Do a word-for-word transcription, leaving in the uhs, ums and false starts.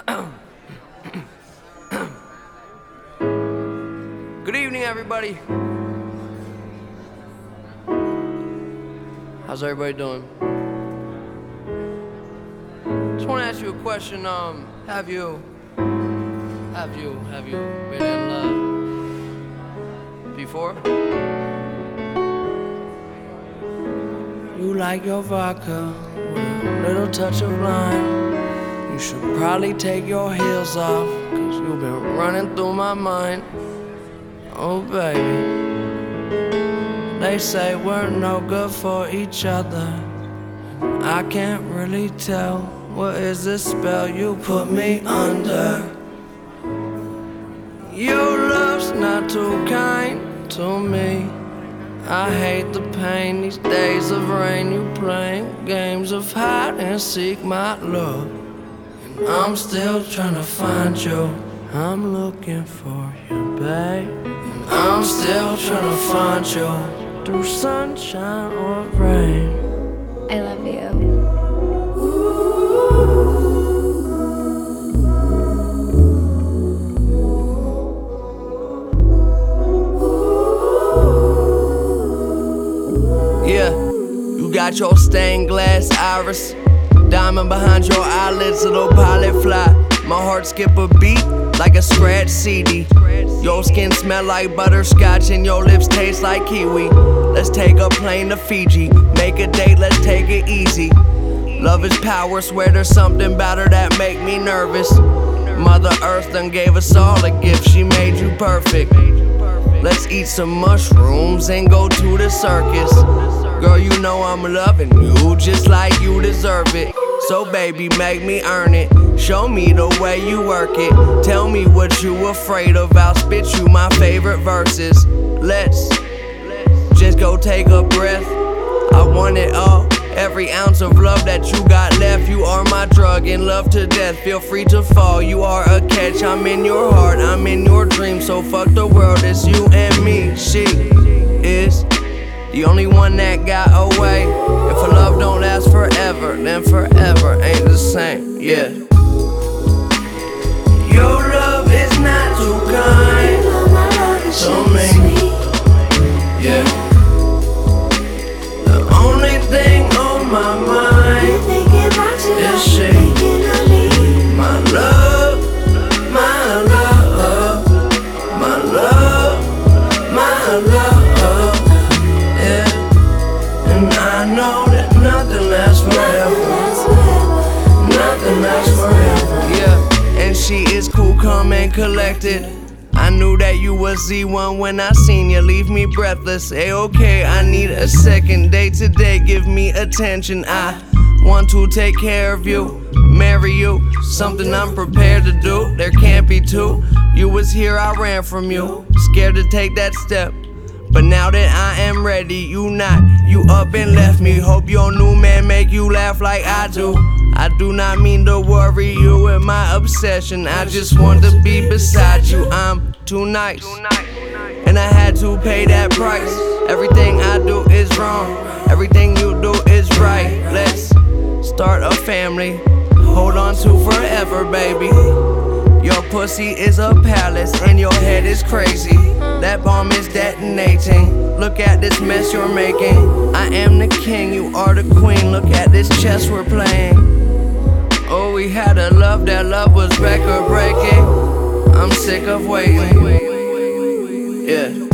Good evening, everybody. How's everybody doing? Just want to ask you a question. Um, have you, have you, have you been in love before? You like your vodka with a little touch of lime. You should probably take your heels off, cause you've been running through my mind. Oh baby, they say we're no good for each other. I can't really tell, what is this spell you put me under? Your love's not too kind to me. I hate the pain, these days of rain. You playing games of hide and seek, my love, and I'm still trying to find you. I'm looking for you, babe, and I'm still trying to find you through sunshine or rain. I love you. Yeah, you got your stained glass iris, diamond behind your eyelids, little pilot fly. My heart skip a beat like a scratch C D. Your skin smell like butterscotch and your lips taste like kiwi. Let's take a plane to Fiji, make a date, let's take it easy. Love is power, swear there's something about her that make me nervous. Mother Earth done gave us all a gift, she made you perfect. Let's eat some mushrooms and go to the circus. Girl, you know I'm loving you just like you deserve it. So baby, make me earn it. Show me the way you work it. Tell me what you afraid of, I'll spit you my favorite verses. Let's just go take a breath. I want it all, every ounce of love that you got left. You are my drug, in love to death. Feel free to fall, you are a catch. I'm in your heart, I'm in your dream. So fuck the world, it's you and me. She is the only one that got away. If a love don't last forever, then forever ain't the same, yeah. Your love is not too kind to me, yeah. The only thing on my mind is she. My love, my love, my love, my love, yeah. And I know that nothing lasts forever. Nothing lasts forever, yeah. And she is cool, calm, and collected. I knew that you was Z one when I seen you, leave me breathless. A-okay, I need a second day today, give me attention. I want to take care of you, marry you, something I'm prepared to do. There can't be two. You was here, I ran from you, scared to take that step. But now that I am ready, you not. You up and left me. Hope your new man make you laugh like I do. I do not mean to worry you with my obsession. I just want to be beside you. I'm too nice, and I had to pay that price. Everything I do is wrong, everything you do is right. Let's start a family, hold on to forever, baby. Your pussy is a palace and your head is crazy. That bomb is detonating. Look at this mess you're making. I am the king, you are the queen. Look at this chess we're playing. Oh, we had a love, that love was record breaking. I'm sick of waiting, yeah.